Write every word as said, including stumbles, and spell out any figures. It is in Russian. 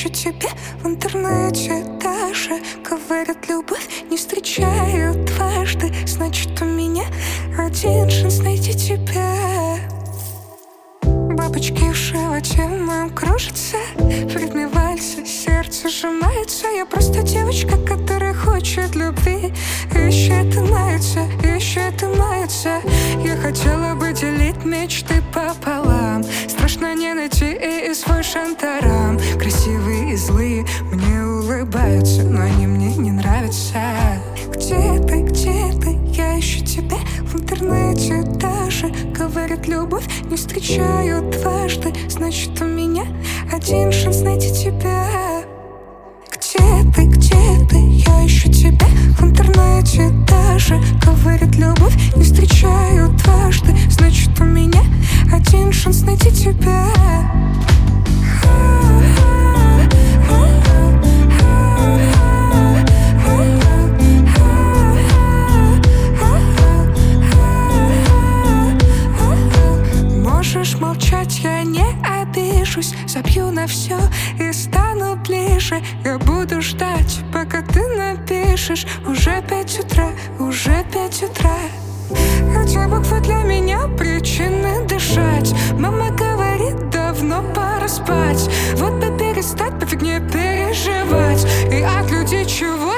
ищу тебя в интернете даже. Говорят, любовь не встречают дважды. Значит, у меня один шанс найти тебя. Бабочки в животе моем кружатся в ритме вальса, сердце сжимается. Я просто девочка, которая хочет любви. Ищет и мается, ищет и мается. Я хотела бы делить мечты пополам. Страшно не найти и свой шантарам. Красивые и злые мне улыбаются, но они мне не нравятся. Где ты, где ты? Я ищу тебя в интернете даже. Говорят, любовь не встречают дважды. Значит, у меня один шанс найти тебя. Где ты, где ты? Я ищу тебя в интернете даже. Говорят, любовь не встречают дважды. Значит, у меня один шанс найти тебя. Можешь молчать, я не обижусь. Забью на все и стану ближе. Я буду ждать, пока ты напишешь. Уже пять утра, уже пять утра. Хотя буквы для меня причины дышать. Мама говорит, давно пора спать. Вот бы перестать по фигне переживать. И от людей чего